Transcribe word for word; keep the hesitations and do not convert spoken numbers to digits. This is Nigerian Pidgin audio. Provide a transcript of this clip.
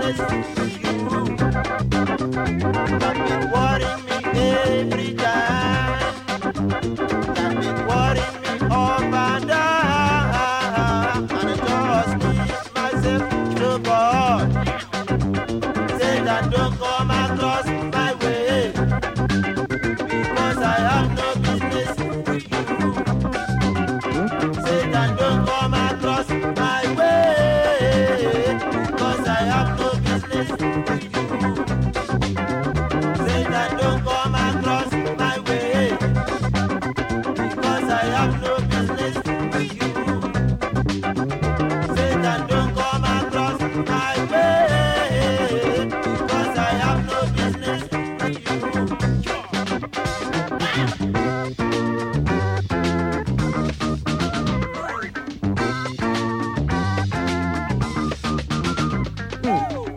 see you. That been worrying me every time. That been worrying me up and down. And I just need myself to God.